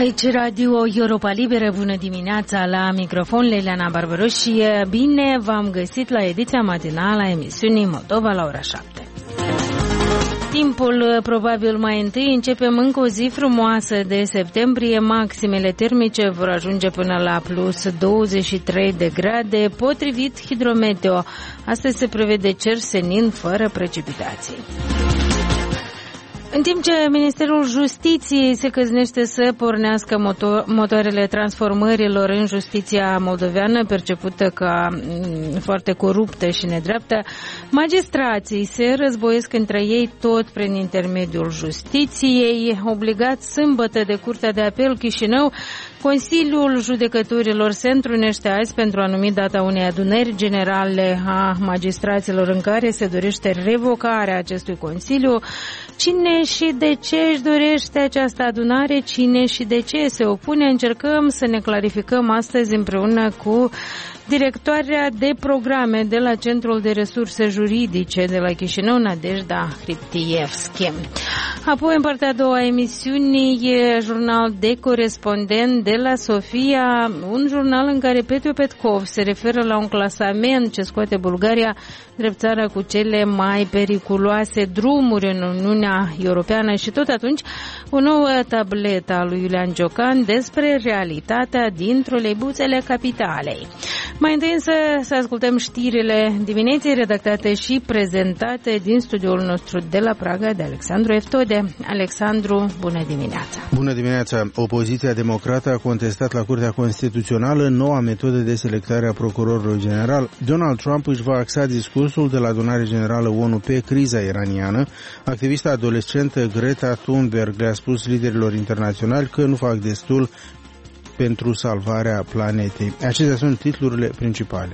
Aici Radio Europa Liberă, bună dimineața, la microfon Leliana Barbaros și bine v-am găsit la ediția matinală a emisiunii Moldova la ora 7. Timpul probabil mai întâi, începem încă o zi frumoasă de septembrie, maximele termice vor ajunge până la plus 23 de grade, potrivit Hidrometeo. Astăzi se prevede cer senin fără precipitații. În timp ce Ministerul Justiției se căznește să pornească motoarele transformărilor în justiția moldoveană, percepută ca foarte coruptă și nedreaptă, magistrații se războiesc între ei tot prin intermediul justiției. Obligat sâmbătă de Curtea de Apel Chișinău, Consiliul Judecătorilor se întrunește azi pentru a numi data unei adunări generale a magistraților în care se dorește revocarea acestui Consiliu. Cine și de ce își dorește această adunare, cine și de ce se opune, încercăm să ne clarificăm astăzi împreună cu directoarea de programe de la Centrul de Resurse Juridice de la Chișinău, Nadejda Hriptievski. Apoi, în partea a doua a emisiunii, jurnal de corespondent de la Sofia, un jurnal în care Petru Petkov se referă la un clasament ce scoate Bulgaria drept țara cu cele mai periculoase drumuri în Uniunea Europeană și tot atunci o nouă tabletă a lui Iulian Ciocan despre realitatea din troleibuțele capitalei. Mai întâi însă să ascultăm știrile dimineții redactate și prezentate din studioul nostru de la Praga de Alexandru Eftode. Alexandru, bună dimineața! Bună dimineața! Opoziția democrată a contestat la Curtea Constituțională noua metodă de selectare a procurorului general. Donald Trump își va axa discursul de la Adunarea Generală ONU pe criza iraniană. Activista adolescentă Greta Thunberg le-a spus liderilor internaționali că nu fac destul pentru salvarea planetei. Acestea sunt titlurile principale.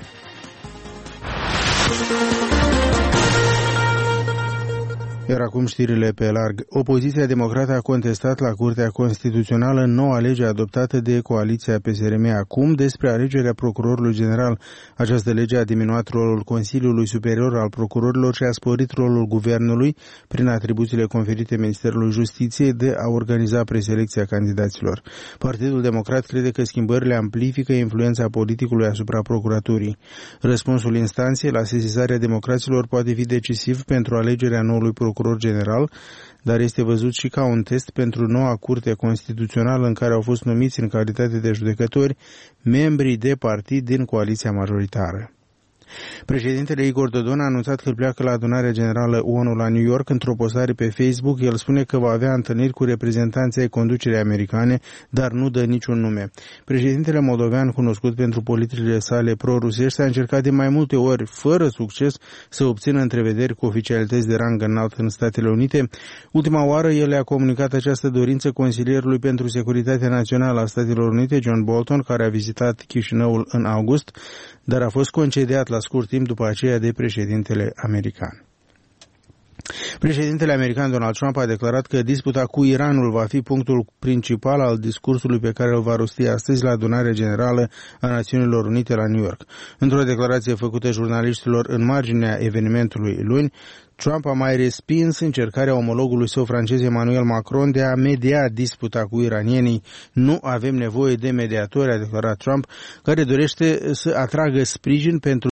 Iar acum știrile pe larg. Opoziția democrată a contestat la Curtea Constituțională noua lege adoptată de coaliția PSRM acum despre alegerea procurorului general. Această lege a diminuat rolul Consiliului Superior al Procurorilor și a sporit rolul guvernului prin atribuțiile conferite Ministerului Justiției de a organiza preselecția candidaților. Partidul Democrat crede că schimbările amplifică influența politicului asupra procuraturii. Răspunsul instanței la sesizarea democraților poate fi decisiv pentru alegerea noului procuror general, dar este văzut și ca un test pentru noua Curte Constituțională în care au fost numiți în calitate de judecători membrii de partid din coaliția majoritară. Președintele Igor Dodon a anunțat că pleacă la adunarea generală ONU la New York. Într-o postare pe Facebook, el spune că va avea întâlniri cu reprezentanții ai conducerii americane, dar nu dă niciun nume. Președintele moldovean, cunoscut pentru politicile sale pro-rusești, a încercat de mai multe ori, fără succes, să obțină întrevederi cu oficialități de rang înalt în Statele Unite. Ultima oară, el a comunicat această dorință consilierului pentru securitatea națională a Statelor Unite, John Bolton, care a vizitat Chișinăul în august, dar a fost concediat la scurt timp după aceea de președintele american. Președintele american Donald Trump a declarat că disputa cu Iranul va fi punctul principal al discursului pe care îl va rosti astăzi la adunarea generală a Națiunilor Unite la New York. Într-o declarație făcută jurnaliștilor în marginea evenimentului luni, Trump a mai respins încercarea omologului său francez Emmanuel Macron de a media disputa cu iranienii. Nu avem nevoie de mediatori, a declarat Trump, care dorește să atragă sprijin pentru